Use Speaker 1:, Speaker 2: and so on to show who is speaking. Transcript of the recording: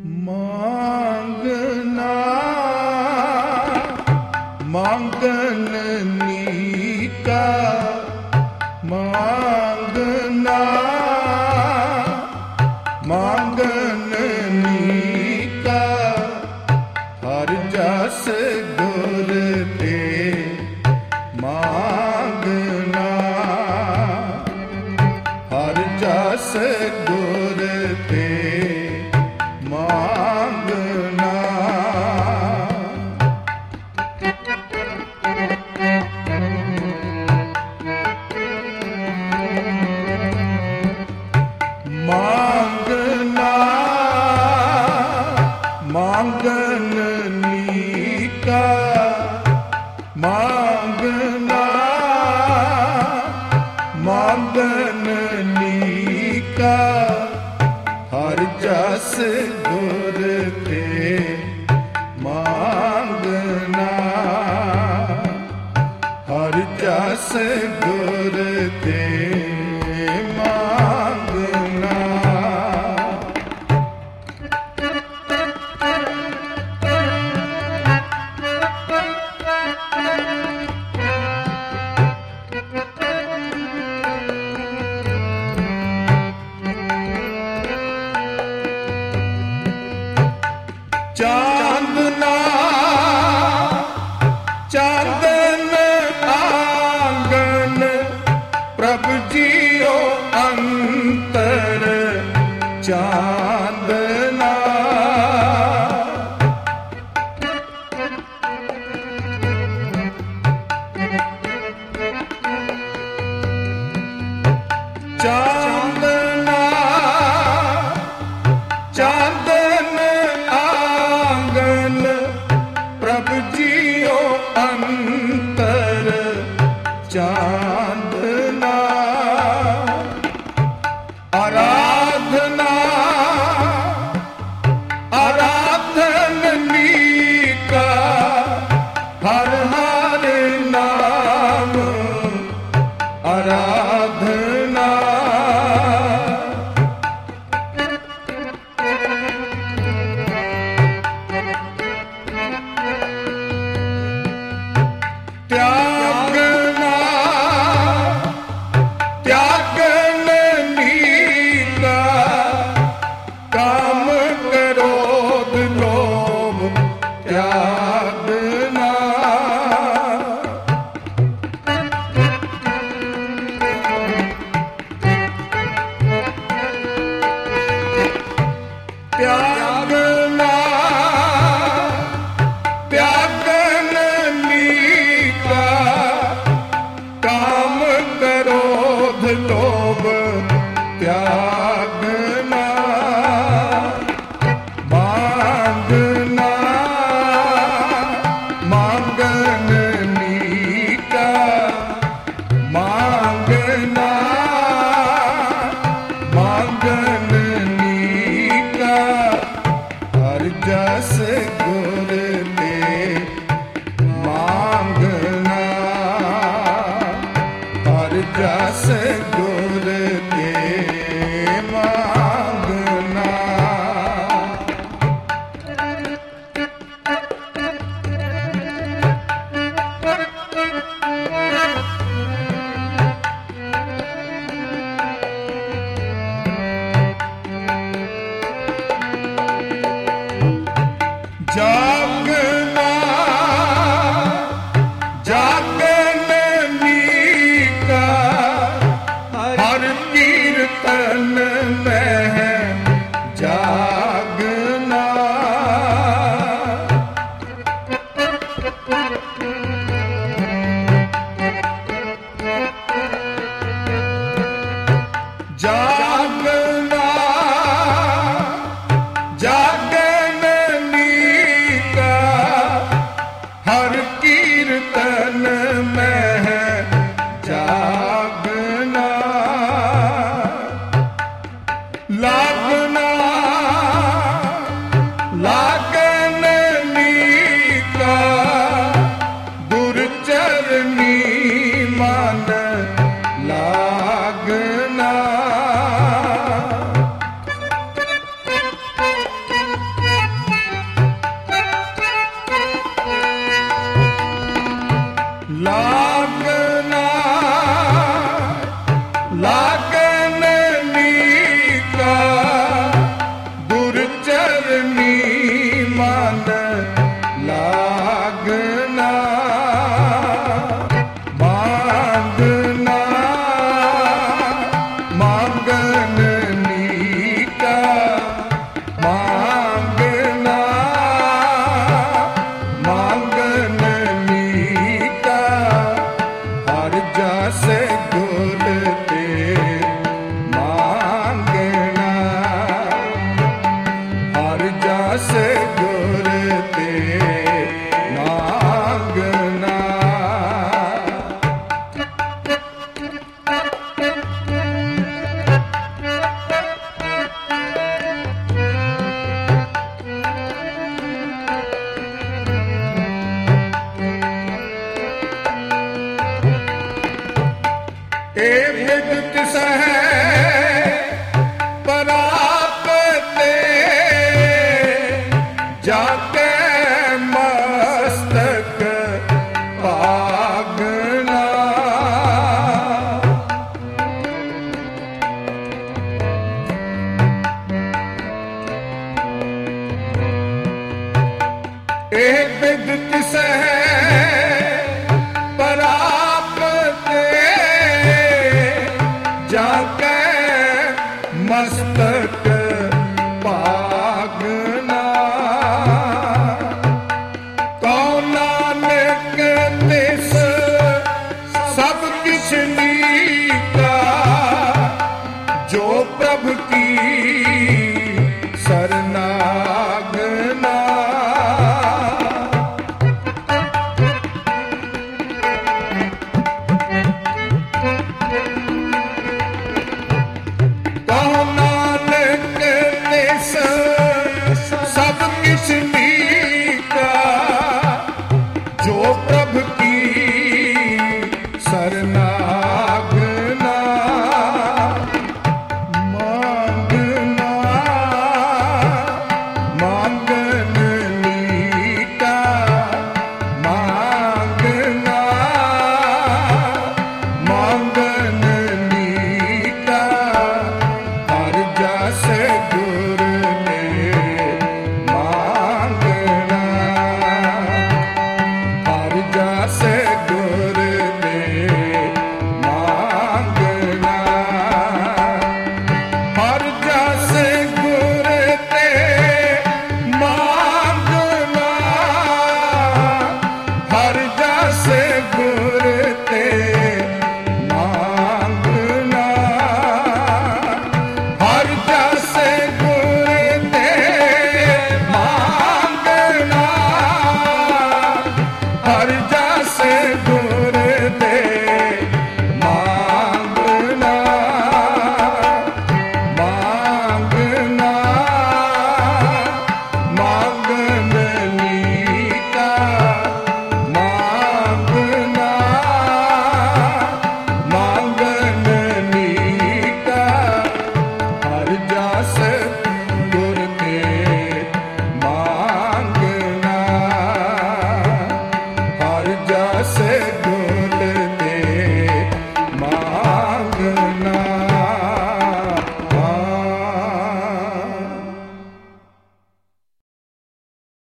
Speaker 1: मांगना मांगन नीका मांगना मांगन नीका हर जस गुर ते मांगना हर जस गुर ते मांगना मांगना मांगन नीका मांगना मांगन नीका हर जस गुर ते मांगना हर जस गुर ते मांगना चांदना चांदन आंगन प्रभु जियो अंतर चांदना चांदना चांदन आंगन प्रभु जियो अंतर चांदना आराधना आराधन नीका हर हर नाम आराधना त्यागना त्यागन नीका काम क्रोध लोभ त्यागना त्यागना त्यागन नीका काम क्रोध लोभ त्यागना मांगना मांगन नीका मांगना मांगन नीका एक विद तिसै परापते जाके मस्तक पागना कौन नानक तिस सब किछ लीका जो प्रभु की सरनागना सब किछ लीका जो प्रभु की सरनागना मांगना मांगन लीका मांगना मांगन लीका हर जस गुर